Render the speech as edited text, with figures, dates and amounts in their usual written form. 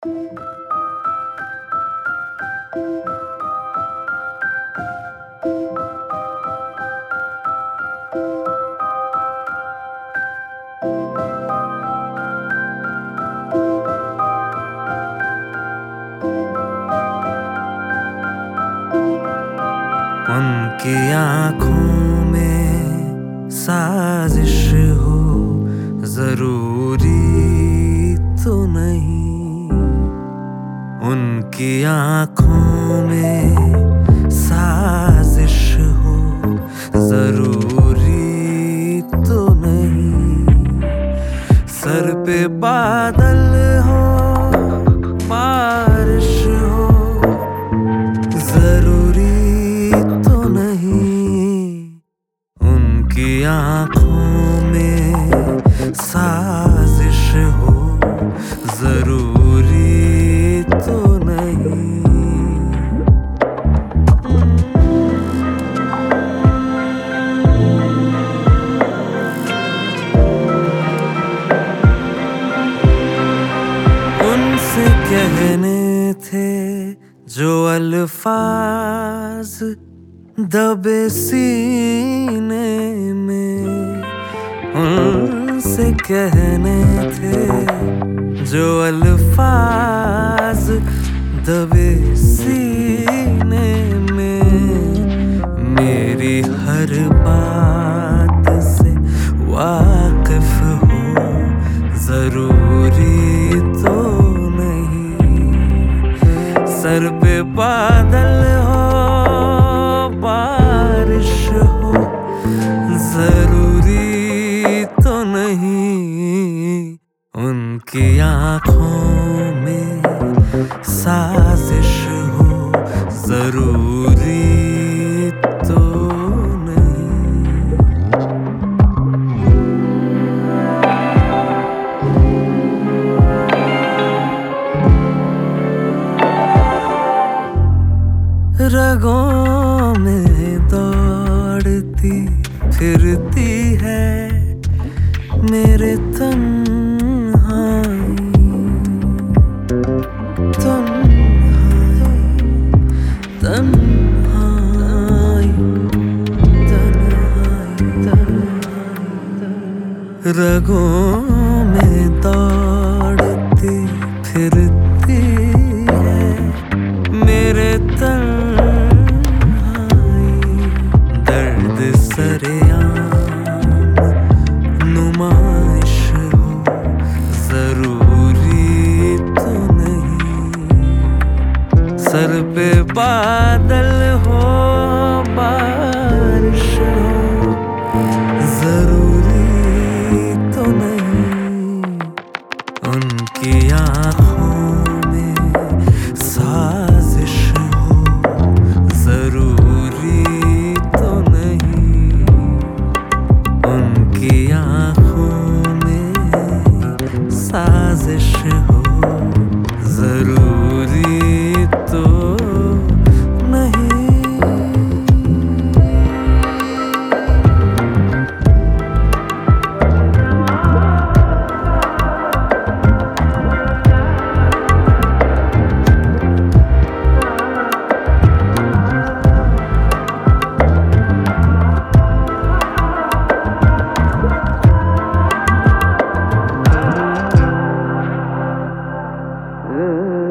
उनकी आँखों में साजिश हो जरूरी तो नहीं। उनकी आँखों में साजिश हो जरूरी तो नहीं। सर पे बादल हो बारिश हो जरूरी तो नहीं। उनकी आँखों में साजिश हो जरूरी तो नहीं। उनसे कहने थे जो अल्फाज दबे सीने में। उनसे कहने थे जो अल्फाज दबे सीने में। मेरी हर बात से वाकिफ हो जरूरी तो नहीं। सर पे बादल हो बारिश हो जरूरी तो नहीं। उनकी आँखों में साजिश हो जरूरी तो रगों में दौड़ती फिरती है मेरे तन्हाई। तन्हाई तन्हाई तन्हाई। रगों में दौड़ती फिरती है मेरे दर्द सरेआम नुमाइश हो जरूरी तो नहीं। सर पे बादल हो बारिश हो जरूरी तो नहीं। उनकी आँखों में साजिश हो जरूरी तो नहीं। उनकी आँखों में साजिश हो जरूरी तो नहीं। Mm-hmm.